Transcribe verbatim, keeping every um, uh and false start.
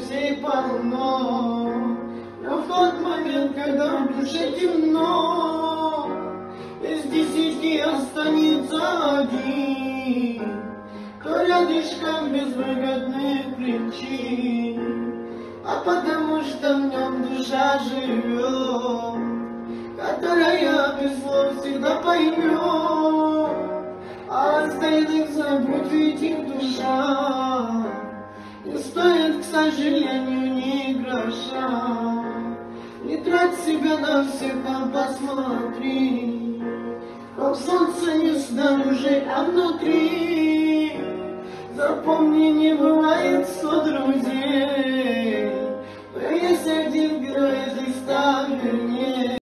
друзей полно, но в тот момент, когда в душе темно, из десяти останется один, кто рядышком без выгодных причин, а потому что в нем душа живет, которая без слов всегда поймет, а остальных забудь, ведь их душа не стоит, к сожалению, ни гроша. Не трать себя на всех, а посмотри, как солнце не снаружи, а внутри. Запомни, не бывает сто друзей, но есть один герой из ста вернее.